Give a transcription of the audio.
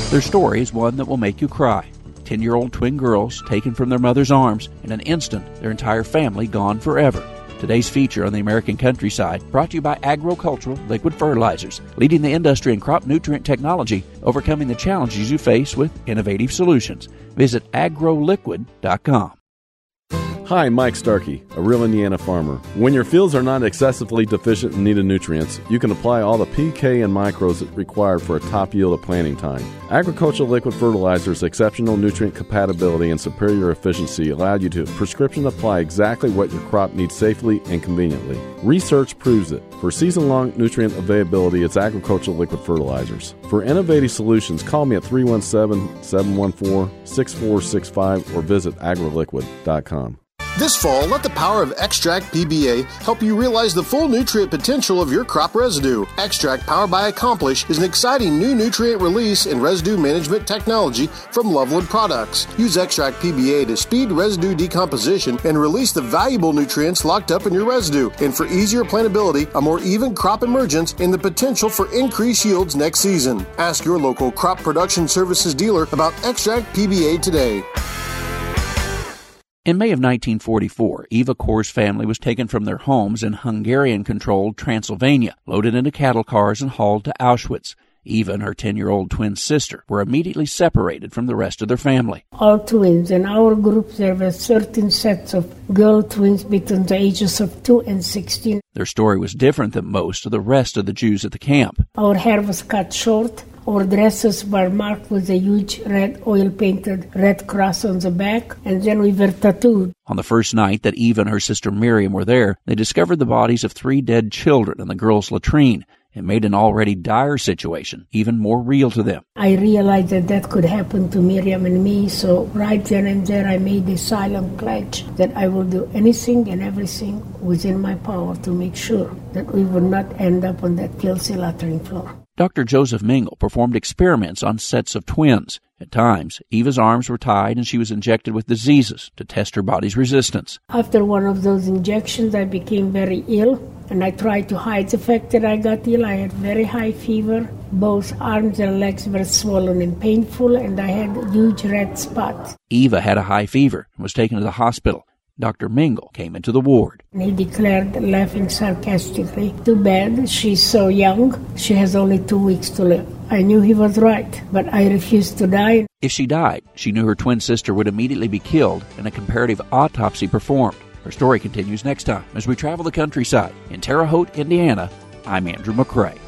Their story is one that will make you cry. 10-year-old twin girls taken from their mother's arms. In an instant, their entire family gone forever. Today's feature on the American Countryside, brought to you by Agricultural Liquid Fertilizers, leading the industry in crop nutrient technology, overcoming the challenges you face with innovative solutions. Visit agroliquid.com. Hi, Mike Starkey, a real Indiana farmer. When your fields are not excessively deficient in needed nutrients, you can apply all the PK and micros required for a top yield at planting time. Agricultural Liquid Fertilizer's exceptional nutrient compatibility and superior efficiency allow you to prescription apply exactly what your crop needs safely and conveniently. Research proves it. For season-long nutrient availability, it's Agricultural Liquid Fertilizers. For innovative solutions, call me at 317-714-6465 or visit agroliquid.com. This fall, let the power of Extract PBA help you realize the full nutrient potential of your crop residue. Extract powered by Accomplish is an exciting new nutrient release and residue management technology from Loveland Products. Use Extract PBA to speed residue decomposition and release the valuable nutrients locked up in your residue. And for easier plantability, a more even crop emergence, and the potential for increased yields next season. Ask your local crop production services dealer about Extract PBA today. In May of 1944, Eva Kor's family was taken from their homes in Hungarian-controlled Transylvania, loaded into cattle cars and hauled to Auschwitz. Eva and her 10-year-old twin sister were immediately separated from the rest of their family. All twins. In our group, there were 13 sets of girl twins between the ages of 2 and 16. Their story was different than most of the rest of the Jews at the camp. Our hair was cut short. Our dresses were marked with a huge red oil-painted red cross on the back, and then we were tattooed. On the first night that Eva and her sister Miriam were there, they discovered the bodies of 3 dead children in the girls' latrine. It made an already dire situation even more real to them. I realized that could happen to Miriam and me, so right then and there I made a silent pledge that I will do anything and everything within my power to make sure that we would not end up on that filthy latrine floor. Dr. Joseph Mingle performed experiments on sets of twins. At times, Eva's arms were tied and she was injected with diseases to test her body's resistance. After one of those injections, I became very ill, and I tried to hide the fact that I got ill. I had very high fever. Both arms and legs were swollen and painful, and I had huge red spots. Eva had a high fever and was taken to the hospital. Dr. Mingle came into the ward. He declared, laughing sarcastically, "Too bad, she's so young. She has only 2 weeks to live." I knew he was right, but I refused to die. If she died, she knew her twin sister would immediately be killed and a comparative autopsy performed. Her story continues next time as we travel the countryside. In Terre Haute, Indiana, I'm Andrew McCrae.